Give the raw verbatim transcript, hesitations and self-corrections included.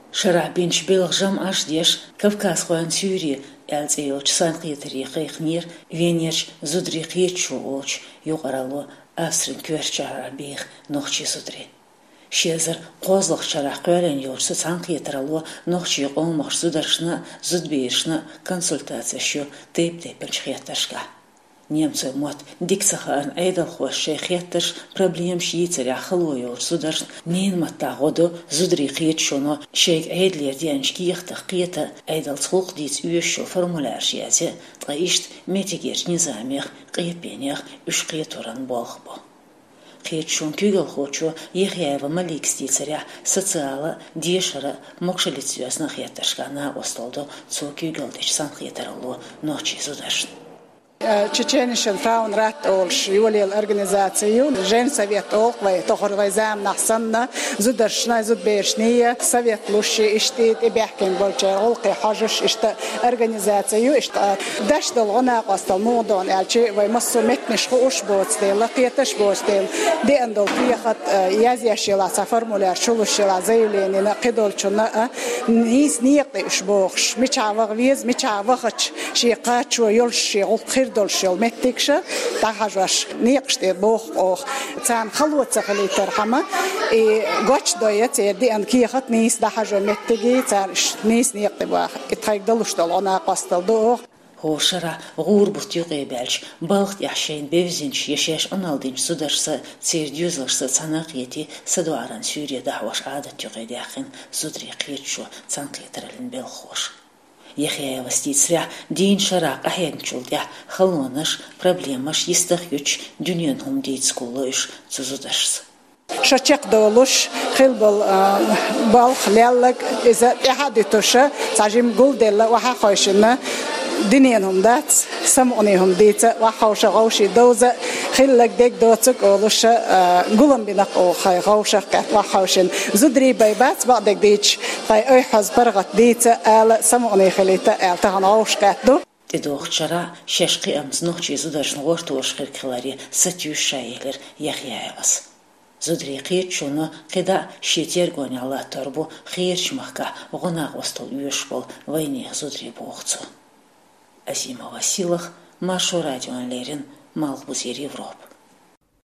Шарабинч Белгжам Ашдеш, Кавказ Хуан Сюри, Элцеоч Санкитри Хейхнир, Венерч Зудри Хечуоч, Югарало, Австрин Кверчарабих, Нохчи Судри. Шезер Козлах Шарахкален Йорса Санкитрало, Нохчи Омах Сударшна, Зудбишна, консультация шо Тейп-Тейпенчхеташка. Немцы мот диксахан эйдал хошехеттеш проблем шийцеря халойор сударш нин мата году зудри хетшоно шейк эйдлер дианшкихтах киета эйдал цхук диц уешо формуляр шиязе тгаишт метигерч низамех кыепенех үш кыеторан болхбо. Хетшон күгел хочо ехяева малик стицеря социала дешара мокшелицюасна хетташкана остолдо цо күгелдеш сан хетарало ночи сударш. Чеченишен Фраунрат Олш, Юлиел организацию, Жен Совет Олквай, Тохорвайзам Нахсанна, Зударшна, Зудбешния, Совет Луши, Иштит, Ибяхкин Болчар, Олкай Хажуш, Ишта организацию, Ишта Даштал Гона Костал Мудон, Алчи, Ваймассу Метниш Хуш Боцтел, Лакеташ Боцтел, Деандол Приехат, Язяшила, Формуляр, Шулушила, заявление, Накидолчуна, Низ Никты Ишбохш, Мичавах Виз, Мичавахач, Шиқачу, Юлши, Олкхир دولشل متكشة تحجوش نيقشتي بوخ أو تان خلوت سخليتر حما قاتش دايت يدي أن كي خط نيس تحجو متجي تان نيس نيقتي باخ اتخيل دلش دل أنا قصدل دوخ هو شرع غور بطيقي بالش باخت يحشين بيفزنش يشيش أنالدينش سودرسا تسير ديوزلشسا تساناقيتي سدواران سوريا دحوش عادة تيقي داخن سودري قيتشو تسانقيترلن بالخوش يخيا وستيتسرع دين شراق أحيانشولديا خلونش проблемаш يستخيوش دنيانهم ديت سكولوش تزودشس. شتيق دولوش خلبل بالخ لالك إذا إحديتوشة تعجم قول دلا وحاخوشنا دنيانهم دات سمعنيهم ديت وحوش غوشي دوزة خلك ديك دوتك أولوش قولن بناق أو خي غوشة كات وحوشن زدري بيبات بعدك ديتش خي أي حز برغت ديت آل سمعني خليتا آل تهان غوش كات دو تدوخ شرع ششقي أمس نوخشي زدرشن غورتوش خير كلاري ستيوش شايلر يخيايوس زدري قيت شونو قدا شيتير غوني الله تربو خير شمخكا غنا غوستل يوشبل ويني زدري بوخцу. Азима Василах, Машу Радион Лерин, Малбузир Европа.